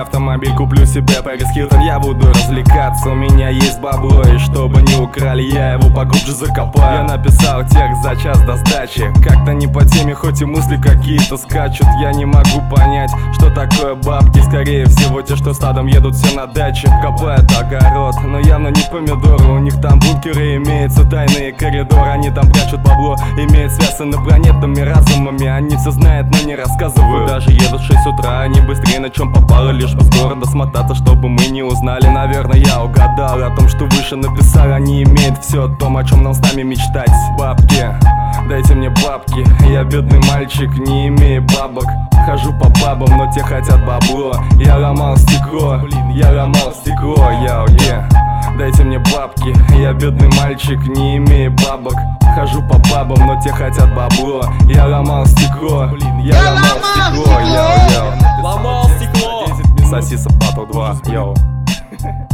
автомобиль, куплю себе Пэрис Хилтон. Я буду развлекаться, у меня есть бабло, и чтобы не украли, я его поглубже закопаю. Я написал текст за час до сдачи, как-то не по теме, хоть и мысли какие-то скачут. Я не могу понять, что такое бабки. Скорее всего те, что стадом едут все на даче. Копают огород, но явно не помидоры. У них там бункеры, имеются тайные коридоры. Они там прячут бабло, имеют связь с инопланетными разумами. Они все знают, но не рассказывают. Даже едут в 6 утра, они быстрее на чем попало. Лишь бы с города смотаться, чтобы мы не узнали. Наверное, я угадал о том, что выше написал. Они имеют все о том, о чем нам с нами мечтать. Бабки, дайте мне бабки. Я бедный мальчик, не имею бабок. Хожу по бабам, но те хотят бабло. Я ломал стекло, яу, дайте мне бабки. Я бедный мальчик, не имею бабок. Хожу по бабам, но те хотят бабло. Я ломал стекло, яу. Ломал стекло. Сосиса Батл 2, йоу.